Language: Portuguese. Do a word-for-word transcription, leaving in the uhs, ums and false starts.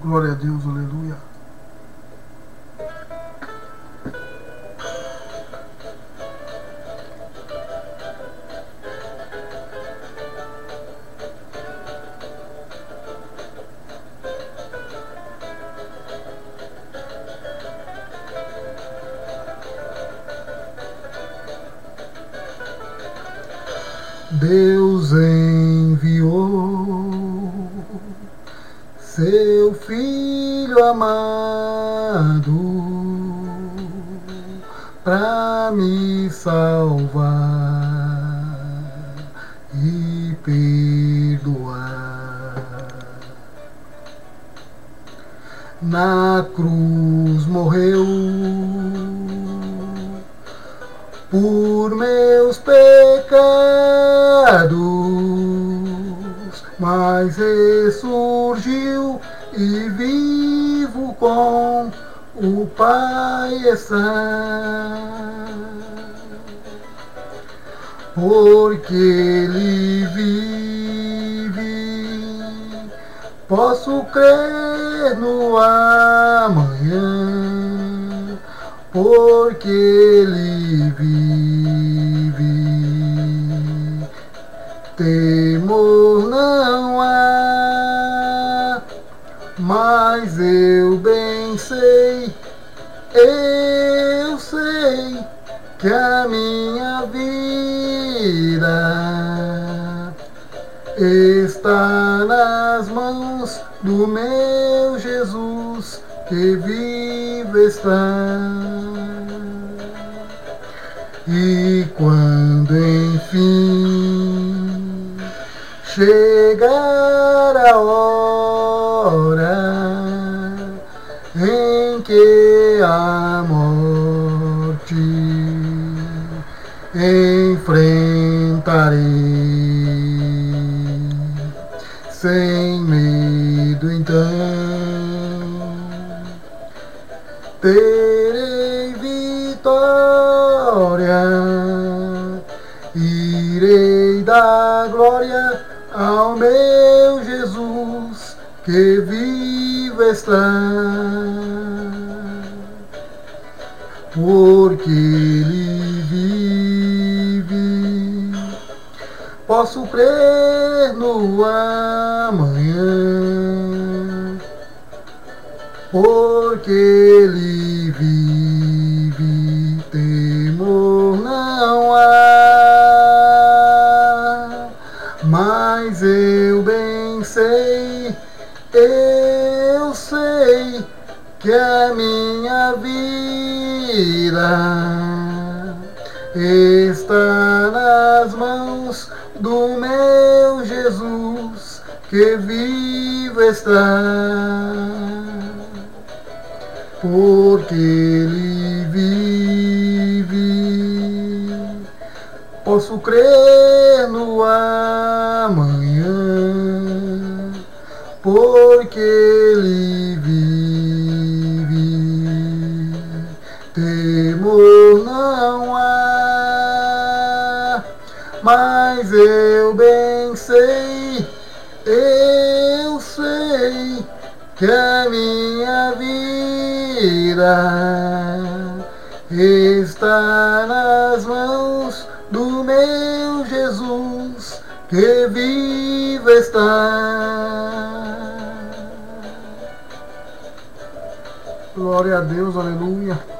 Glória a Deus, aleluia. Deus enviou seu Filho amado para me salvar e perdoar. Na cruz morreu por meus pecados, mas ressurgiu e vivo com o Pai está. Porque Ele vive, posso crer no amanhã, porque Ele vive, temor não há, mas eu bem sei, eu sei que a minha vida está nas mãos do meu Jesus, que vive está. E quando enfim chegar a hora em que a morte enfrentarei, sem medo então terei vitória, irei dar glória ao meu Jesus, que vive está. Porque Ele vive, posso crer no amanhã, porque Ele vive, temor não há, mas eu bem sei, eu sei que a minha vida está nas mãos do meu Jesus, que vive está. Porque Ele vive, posso crer no amanhã, porque Ele vive, temor não há, mas eu bem sei, eu sei que a minha vida está nas mãos do meu Jesus, que vive está. Glória a Deus, aleluia.